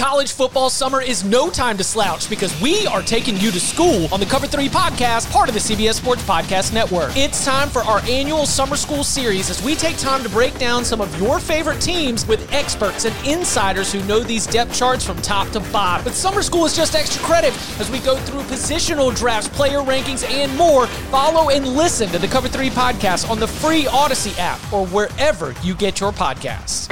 College football summer is no time to slouch because we are taking you to school on the Cover 3 podcast, part of the CBS Sports Podcast Network. It's time for our annual summer school series as we take time to break down some of your favorite teams with experts and insiders who know these depth charts from top to bottom. But summer school is just extra credit as we go through positional drafts, player rankings, and more. Follow and listen to the Cover 3 podcast on the free Odyssey app or wherever you get your podcasts.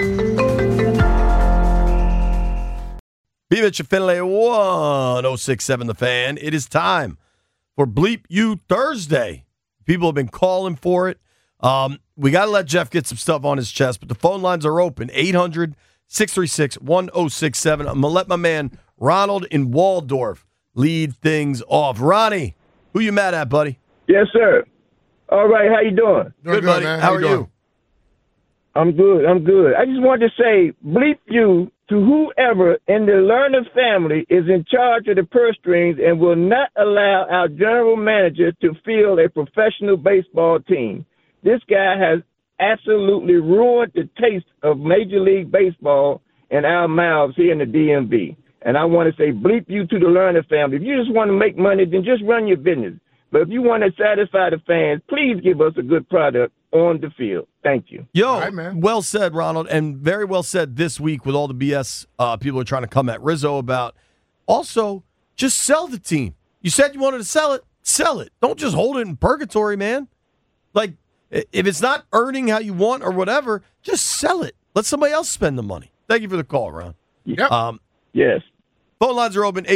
B. Mitch and Finlay, 1067 The Fan. It is time for Bleep You Thursday. People have been calling for it. We got to let Jeff get some stuff on his chest, but the phone lines are open. 800-636-1067. I'm going to let my man Ronald in Waldorf lead things off. Ronnie, who you mad at, buddy? Yes, sir. All right, how you doing? Good, buddy. Man. How are you? I'm good. I just wanted to say, bleep you to whoever in the Lerner family is in charge of the purse strings and will not allow our general manager to field a professional baseball team. This guy has absolutely ruined the taste of Major League Baseball in our mouths here in the DMV. And I want to say, bleep you to the Lerner family. If you just want to make money, then just run your business. But if you want to satisfy the fans, please give us a good product on the field. Thank you. Yo, right, man. Well said, Ronald, and very well said this week with all the BS people are trying to come at Rizzo about. Also, just sell the team. You said you wanted to sell it. Sell it. Don't just hold it in purgatory, man. Like, if it's not earning how you want or whatever, just sell it. Let somebody else spend the money. Thank you for the call, Ron. Yep. Yes. Phone lines are open,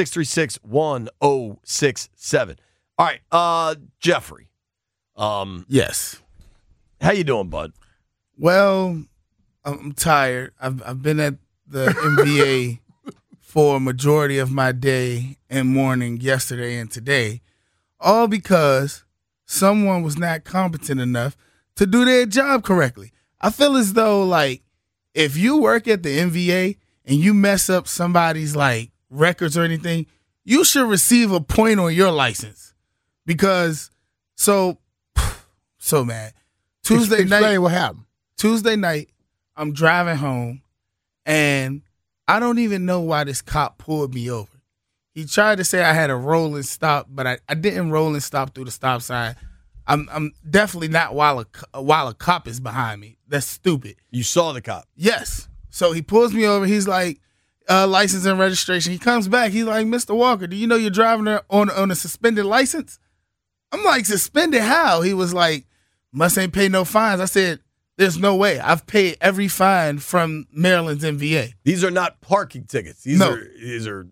800-636-1067. All right, Jeffrey. Yes. How you doing, bud? Well, I'm tired. I've been at the NBA for a majority of my day and morning yesterday and today, all because someone was not competent enough to do their job correctly. I feel as though, like, if you work at the NBA and you mess up somebody's, like, records or anything, you should receive a point on your license. Because, so mad. Explain what happened. Tuesday night, I'm driving home, and I don't even know why this cop pulled me over. He tried to say I had a rolling stop, but I didn't roll and stop through the stop sign. I'm definitely not while a cop is behind me. That's stupid. You saw the cop. Yes. So he pulls me over. He's like, license and registration. He comes back. He's like, Mr. Walker, do you know you're driving on a suspended license? I'm like, suspended how? He was like, must ain't pay no fines. I said, there's no way. I've paid every fine from Maryland's MVA. These are not parking tickets. These are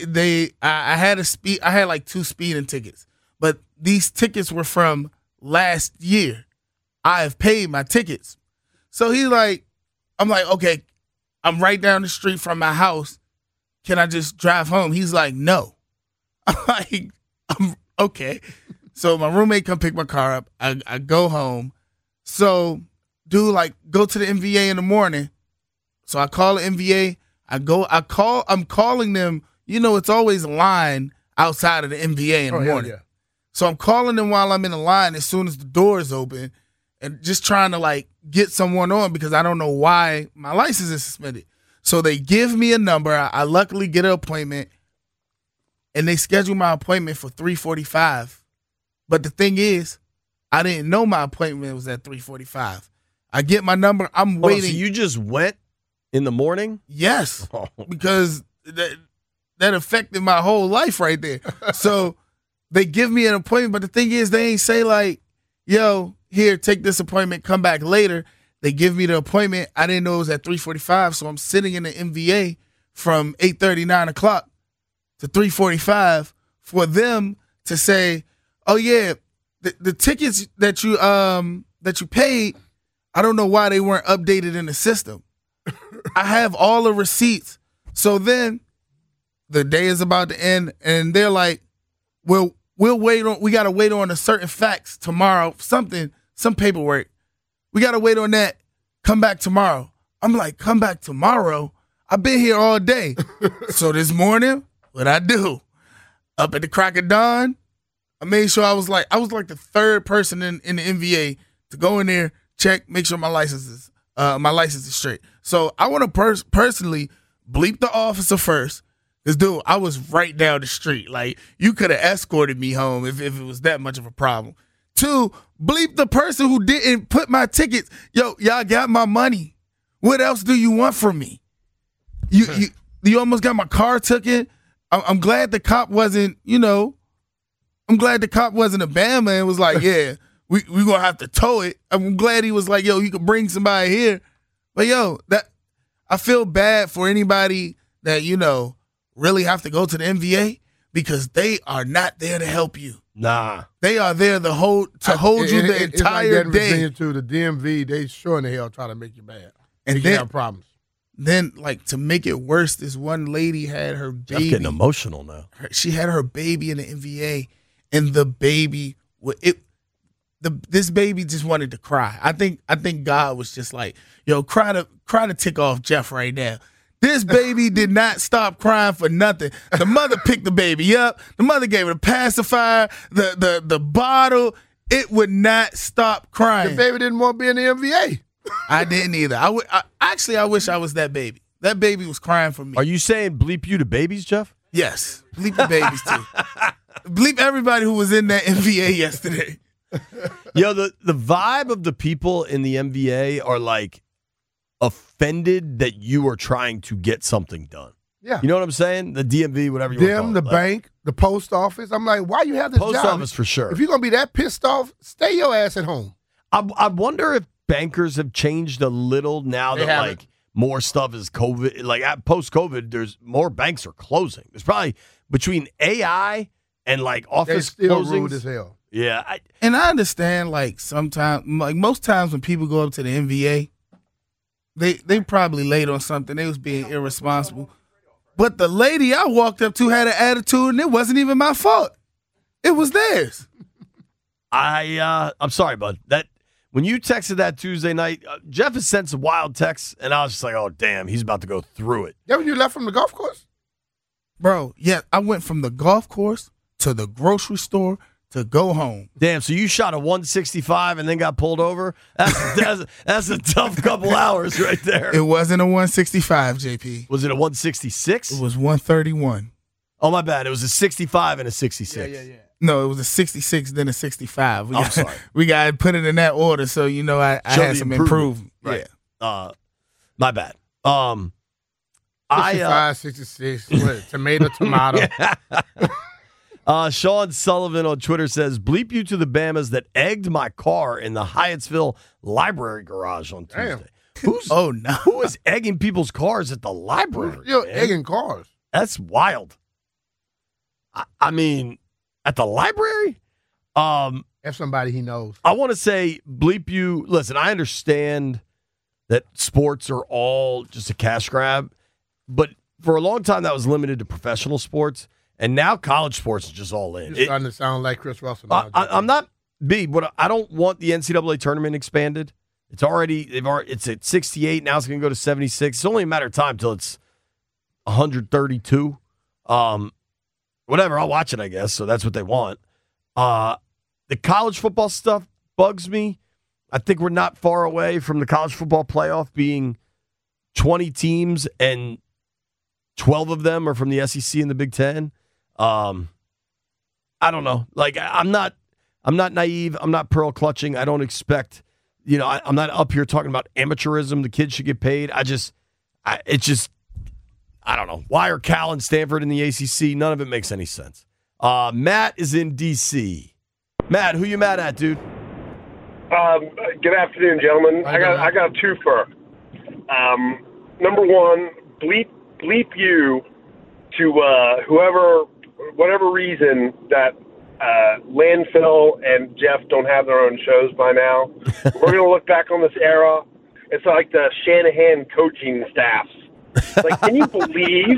I had like 2 speeding tickets, but these tickets were from last year. I have paid my tickets. So he's like, I'm like, okay, I'm right down the street from my house. Can I just drive home? He's like, no. I'm like, okay. So my roommate come pick my car up. I go home. So go to the MVA in the morning. So I call the MVA. I'm calling them. You know, it's always a line outside of the MVA in the morning. Yeah. So I'm calling them while I'm in the line as soon as the door is open and just trying to, like, get someone on because I don't know why my license is suspended. So they give me a number. I luckily get an appointment, and they schedule my appointment for 3:45. But the thing is, I didn't know my appointment was at 3:45. I get my number. I'm waiting. So you just went in the morning? Yes, because that affected my whole life right there. So they give me an appointment, but the thing is, they ain't say like, yo, here, take this appointment, come back later. They give me the appointment. I didn't know it was at 3:45, so I'm sitting in the MVA from 8:30, 9 o'clock to 3:45 for them to say, oh yeah, the tickets that you paid, I don't know why they weren't updated in the system. I have all the receipts. So then the day is about to end, and they're like, we'll wait on. We gotta wait on a certain facts tomorrow. Some paperwork. We gotta wait on that. Come back tomorrow. I'm like, come back tomorrow? I've been here all day. So this morning, what'd I do? Up at the crack of dawn, I made sure I was like the third person in the NBA to go in there, check, make sure my license is straight. So I want to personally bleep the officer first. Because, dude, I was right down the street. Like, you could have escorted me home if it was that much of a problem. 2, bleep the person who didn't put my tickets. Yo, y'all got my money. What else do you want from me? You almost got my car taken. I'm glad the cop wasn't, I'm glad the cop wasn't a Bama and was like, yeah, we going to have to tow it. I'm glad he was like, yo, you could bring somebody here. But, yo, I feel bad for anybody that, really have to go to the NBA because they are not there to help you. Nah. They are there to hold you the entire it's like day. Virginia to the DMV, they sure in the hell try to make you bad. And then have problems. Then, like, to make it worse, this one lady had her baby. I'm getting emotional now. She had her baby in the NBA, and the baby this baby just wanted to cry. I think God was just like, yo, cry to tick off Jeff right now. This baby did not stop crying for nothing. The mother picked the baby up. The mother gave it a pacifier, the bottle. It would not stop crying. The baby didn't want to be in the NBA. I didn't either. I wish I was that baby. That baby was crying for me. Are you saying bleep you to babies, Jeff? Yes. Bleep the babies, too. Bleep everybody who was in that NBA yesterday. Yo, the vibe of the people in the NBA are like offended that you are trying to get something done. Yeah. You know what I'm saying? The DMV, whatever you want to call it. The bank, the post office. I'm like, why you have this Post job? office for sure. If you're going to be that pissed off, stay your ass at home. I wonder if bankers have changed a little now They that haven't. like more stuff is COVID. Like post-COVID, there's more banks are closing. There's probably between AI and like They office still closings. rude as hell. Yeah. And I understand, like, sometimes, like, most times when people go up to the NBA, they probably late on something. They was being irresponsible. But the lady I walked up to had an attitude, and it wasn't even my fault. It was theirs. I'm sorry, bud. That when you texted that Tuesday night, Jeff has sent some wild texts, and I was just like, oh, damn, he's about to go through it. Yeah, when you left from the golf course? Bro, yeah, I went from the golf course to the grocery store to go home. Damn, so you shot a 165 and then got pulled over? That's a tough couple hours right there. It wasn't a 165, JP. Was it a 166? It was 131. Oh, my bad. It was a 65 and a 66. Yeah. No, it was a 66, then a 65. Sorry. We got to put it in that order so I Show had the some improvement. improvement. Right. Yeah. My bad. 65, 66, what, tomato. Sean Sullivan on Twitter says, bleep you to the Bamas that egged my car in the Hyattsville library garage on Tuesday. Damn. Who is egging people's cars at the library? You're man? egging cars. That's wild. I mean, at the library? That's somebody he knows. I want to say, bleep you. Listen, I understand that sports are all just a cash grab, but for a long time that was limited to professional sports, and now college sports is just all in. You're starting to sound like Chris Russell. Now, I'm not I don't want the NCAA tournament expanded. It's at 68 now. It's going to go to 76. It's only a matter of time till it's 132. Whatever, I'll watch it, I guess. So that's what they want. The college football stuff bugs me. I think we're not far away from the college football playoff being 20 teams and 12 of them are from the SEC and the Big Ten. I don't know. Like, I'm not naive. I'm not pearl clutching. I don't expect, I'm not up here talking about amateurism. The kids should get paid. I don't know. Why are Cal and Stanford in the ACC? None of it makes any sense. Matt is in D.C. Matt, who you mad at, dude? Good afternoon, gentlemen. I got a twofer. Number one, bleep you to whatever reason that Landfill and Jeff don't have their own shows by now. We're going to look back on this era. It's like the Shanahan coaching staffs. Like, can you believe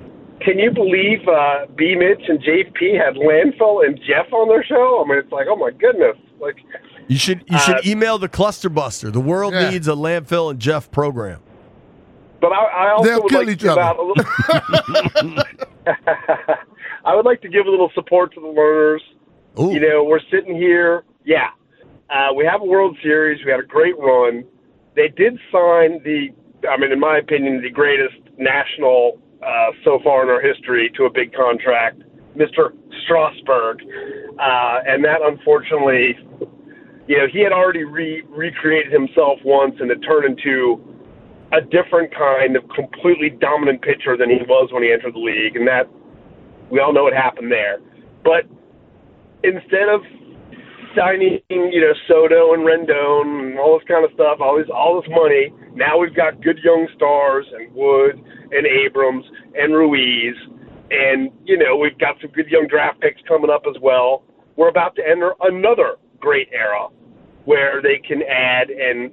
B. Mitch and JP had Landfill and Jeff on their show? I mean, it's like, oh my goodness. Like, you should email the Cluster Buster. The world needs a Landfill and Jeff program. But I also They'll would kill like each to give other. out a little. I would like to give a little support to the learners. Ooh. We're sitting here. Yeah, we have a World Series. We had a great run. They did sign in my opinion, the greatest national so far in our history to a big contract, Mr. Strasburg. And that, unfortunately, he had already recreated himself once, and it turned into a different kind of completely dominant pitcher than he was when he entered the league. And that, we all know what happened there. But instead of signing, Soto and Rendon and all this kind of stuff, all this money, now we've got good young stars and Wood and Abrams and Ruiz, and, we've got some good young draft picks coming up as well. We're about to enter another great era where they can add and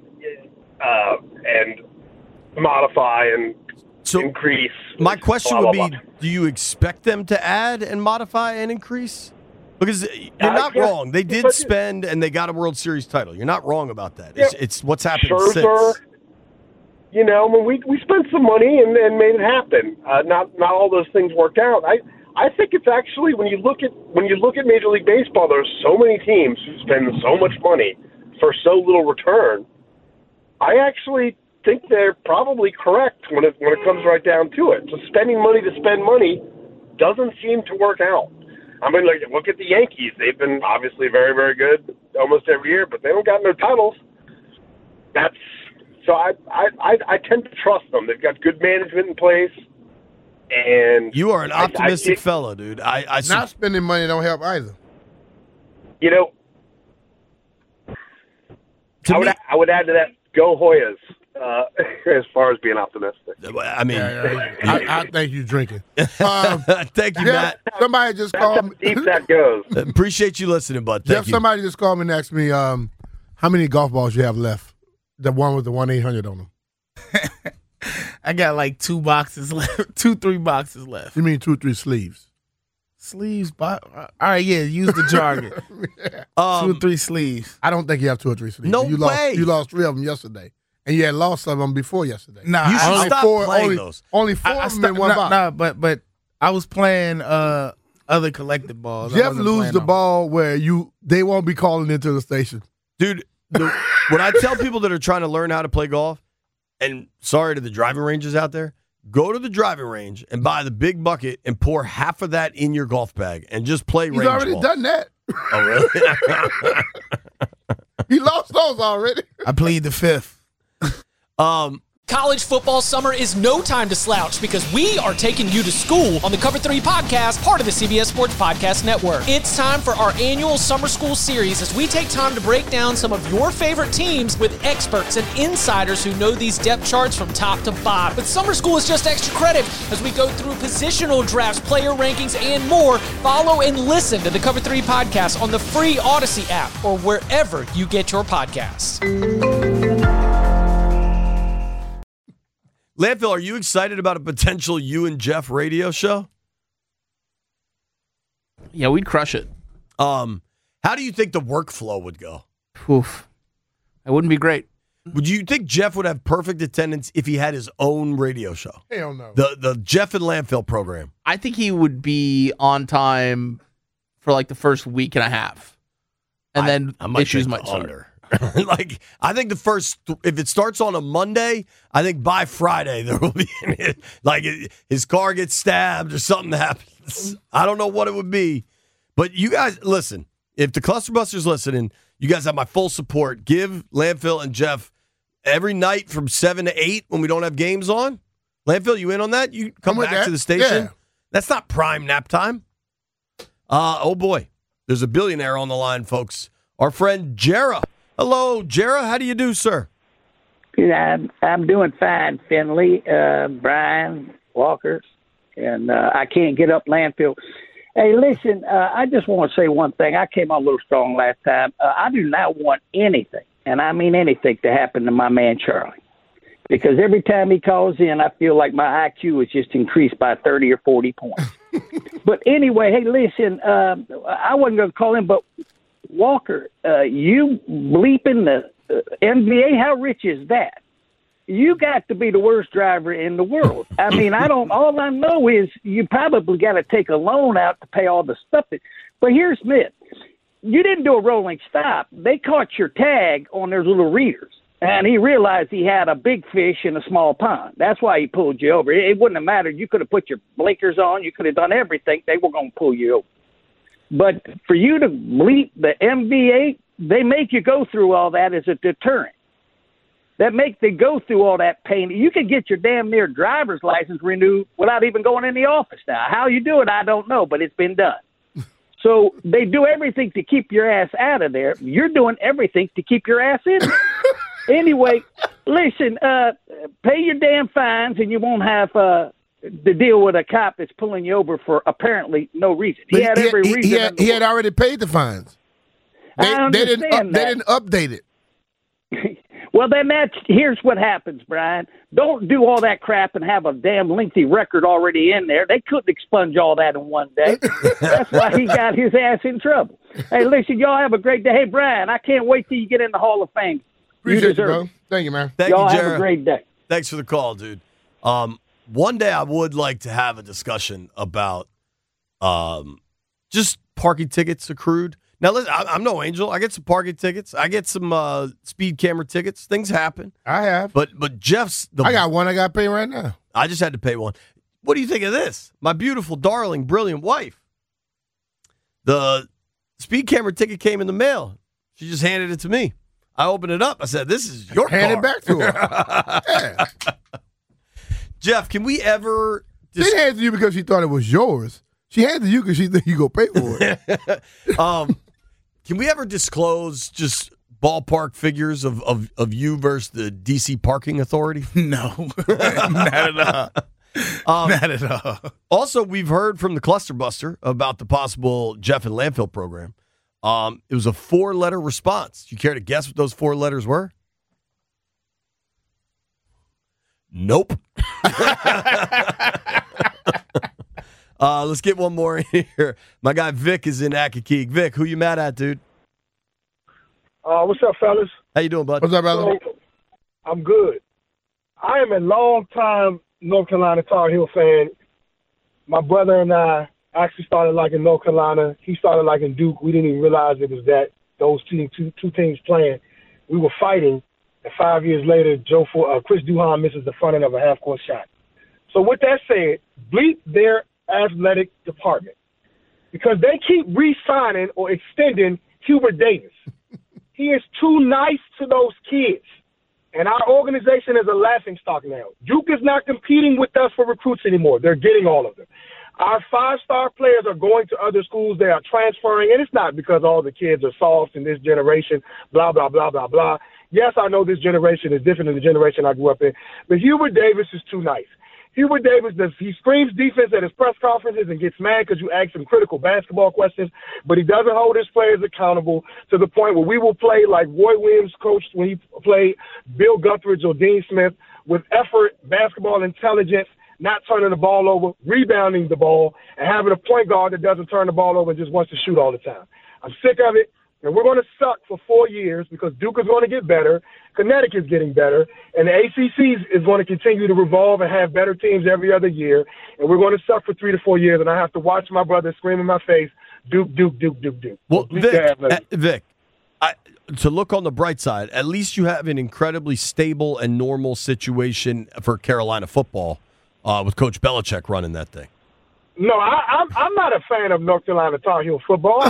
modify and increase. My question would be, do you expect them to add and modify and increase? Because you're not wrong. They did spend, and they got a World Series title. You're not wrong about that. It's what's happened Scherzer, since. We spent some money and made it happen. Not all those things worked out. I think it's actually, when you look at Major League Baseball, there's so many teams who spend so much money for so little return. I actually think they're probably correct when it comes right down to it. So spending money to spend money doesn't seem to work out. I mean, look at the Yankees. They've been obviously very, very good almost every year, but they don't got no titles. So I tend to trust them. They've got good management in place. And you are an optimistic fellow, dude. Not spending money don't help either. I would add to that, go Hoyas, as far as being optimistic. I mean, I think you're drinking. Thank you, Matt. Somebody just called me. Deep that goes. Appreciate you listening, bud. Thank you. Somebody just called me and asked me how many golf balls you have left. The one with the 1-800 on them. I got like 2 boxes left, 2-3 boxes left. You mean 2-3 sleeves? Sleeves, all right, yeah, use the jargon. 2 or 3 sleeves. I don't think you have 2 or 3 sleeves. No way. You lost 3 of them yesterday, and you had lost some of them before yesterday. Nah, you should stop playing those. Only 4 of them in one box. Nah, but I was playing other collected balls. Jeff lose the ball where they won't be calling into the station, dude. When I tell people that are trying to learn how to play golf, and sorry to the driving ranges out there, go to the driving range and buy the big bucket and pour half of that in your golf bag and just play range ball. He's already done that. Oh, really? He lost those already. I plead the 5th. College football summer is no time to slouch because we are taking you to school on the Cover 3 podcast, part of the CBS Sports Podcast Network. It's time for our annual summer school series as we take time to break down some of your favorite teams with experts and insiders who know these depth charts from top to bottom. But summer school is just extra credit as we go through positional drafts, player rankings, and more. Follow and listen to the Cover 3 podcast on the free Odyssey app or wherever you get your podcasts. Landfill, are you excited about a potential you and Jeff radio show? Yeah, we'd crush it. How do you think the workflow would go? Oof. It wouldn't be great. Would you think Jeff would have perfect attendance if he had his own radio show? Hell no. The Jeff and Landfill program. I think he would be on time for like the first week and a half. And then issues might start. I think if it starts on a Monday, I think by Friday there will be his car gets stabbed or something happens. I don't know what it would be, but you guys listen. If the Clusterbusters listening, you guys have my full support. Give Landfill and Jeff every night from 7 to 8 when we don't have games on. Landfill, you in on that? You come back to the station. Yeah. That's not prime nap time. Oh boy, there's a billionaire on the line, folks. Our friend Jera. Hello, Jera. How do you do, sir? I'm doing fine, Finley, Brian, Walker, and I can't get up Landfill. Hey, listen, I just want to say one thing. I came on a little strong last time. I do not want anything, and I mean anything, to happen to my man Charlie. Because every time he calls in, I feel like my IQ is just increased by 30 or 40 points. But anyway, hey, listen, I wasn't going to call him, but Walker, you bleeping the NBA, how rich is that? You got to be the worst driver in the world. I mean, all I know is you probably got to take a loan out to pay all the stuff. But here's Smith. You didn't do a rolling stop. They caught your tag on their little readers. And he realized he had a big fish in a small pond. That's why he pulled you over. It wouldn't have mattered. You could have put your blinkers on. You could have done everything. They were going to pull you over. But for you to bleep the MV8, they make you go through all that as a deterrent. That make they go through all that pain. You could get your damn near driver's license renewed without even going in the office now. How you do it, I don't know, but it's been done. So they do everything to keep your ass out of there. You're doing everything to keep your ass in there. Anyway, listen, pay your damn fines and you won't have to deal with a cop that's pulling you over for apparently no reason. He had every reason. He had already paid the fines. They didn't update it. Well, then here's what happens, Brian. Don't do all that crap and have a damn lengthy record already in there. They couldn't expunge all that in one day. That's why he got his ass in trouble. Hey, listen, y'all have a great day. Hey, Brian, I can't wait till you get in the Hall of Fame. Appreciate you, bro. Thank you, man. Thank y'all you, Jared. have a great day. Thanks for the call, dude. One day I would like to have a discussion about just parking tickets accrued. Now, listen, I'm no angel. I get some parking tickets. I get some speed camera tickets. Things happen. I have. But Jeff's... I got one I got to pay right now. I just had to pay one. What do you think of this? My beautiful, darling, brilliant wife. The speed camera ticket came in the mail. She just handed it to me. I opened it up. I said, this is your car. Hand it back to her. Yeah. Jeff, can we ever... She didn't hand it to you because she thought it was yours. She handed it to you because she think you go pay for it. Can we ever disclose just ballpark figures of you versus the D.C. Parking Authority? No, not at all. Not at all. Also, we've heard from the Cluster Buster about the possible Jeff and Landfill program. It was a 4-letter response. Do you care to guess what those 4 letters were? Nope. Let's get one more in here. My guy Vic is in Accokeek. Vic, who you mad at, dude? What's up, fellas? How you doing, bud? What's up, brother? So, I'm good. I am a long-time North Carolina Tar Heel fan. My brother and I actually started liking North Carolina. He started liking Duke. We didn't even realize it was that those two teams playing. We were fighting, and 5 years later, Chris Duhon misses the front end of a half-court shot. So with that said, bleep their athletic department because they keep re-signing or extending Hubert Davis. He is too nice to those kids. And our organization is a laughingstock now. Duke is not competing with us for recruits anymore. They're getting all of them. Our 5-star players are going to other schools. They are transferring, and it's not because all the kids are soft in this generation, blah, blah, blah, blah, blah. Yes, I know this generation is different than the generation I grew up in, but Hubert Davis is too nice. Hubert Davis, he screams defense at his press conferences and gets mad because you ask him critical basketball questions, but he doesn't hold his players accountable to the point where we will play like Roy Williams coached when he played Bill Guthridge or Dean Smith with effort, basketball intelligence, not turning the ball over, rebounding the ball, and having a point guard that doesn't turn the ball over and just wants to shoot all the time. I'm sick of it. And we're going to suck for 4 years because Duke is going to get better, Connecticut's getting better, and the ACC is going to continue to revolve and have better teams every other year. And we're going to suck for 3 to 4 years, and I have to watch my brother scream in my face, Duke, Duke, Duke, Duke, Duke. Well, Vic, to look on the bright side, at least you have an incredibly stable and normal situation for Carolina football with Coach Belichick running that thing. No, I'm not a fan of North Carolina Tar Heel football.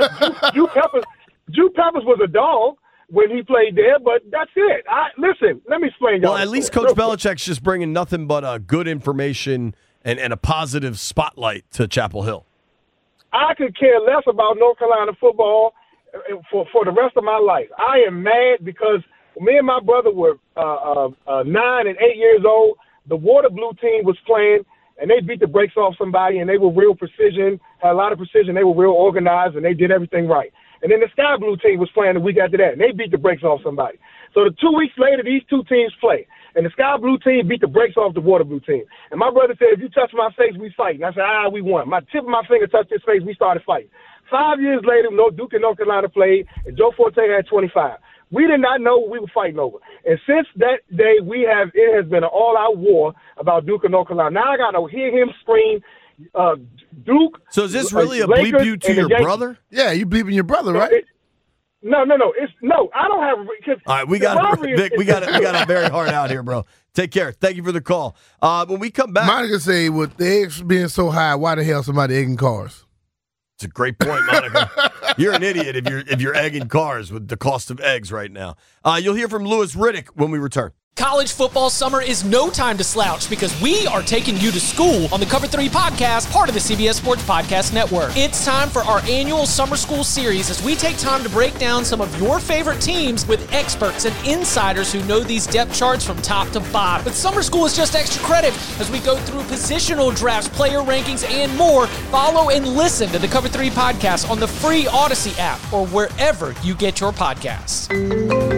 Drew Peppers was a dog when he played there, but that's it. Listen, let me explain. Well, at least Coach Belichick's just bringing nothing but good information and a positive spotlight to Chapel Hill. I could care less about North Carolina football for the rest of my life. I am mad because me and my brother were 9 and 8 years old. The water blue team was playing, and they beat the brakes off somebody, and they were real precision, had a lot of precision. They were real organized, and they did everything right. And then the Sky Blue team was playing the week after that, and they beat the brakes off somebody. So 2 weeks later, these two teams play. And the Sky Blue team beat the brakes off the Water Blue team. And my brother said, if you touch my face, we fight. And I said, we won. My tip of my finger touched his face, we started fighting. 5 years later, Duke and North Carolina played, and Joe Forte had 25. We did not know what we were fighting over. And since that day, it has been an all-out war about Duke and North Carolina. Now I got to hear him scream, Duke. So is this really a bleep you to your brother? Yeah, you bleeping your brother, right? No. I don't have because. All right, we got a very hard out here, bro. Take care. Thank you for the call. When we come back, Monica say, with the eggs being so high, why the hell somebody egging cars? It's a great point, Monica. You're an idiot if you're egging cars with the cost of eggs right now. You'll hear from Louis Riddick when we return. College football summer is no time to slouch because we are taking you to school on the Cover 3 podcast, part of the CBS Sports Podcast Network. It's time for our annual summer school series as we take time to break down some of your favorite teams with experts and insiders who know these depth charts from top to bottom. But summer school is just extra credit as we go through positional drafts, player rankings, and more. Follow and listen to the Cover 3 podcast on the free Odyssey app or wherever you get your podcasts.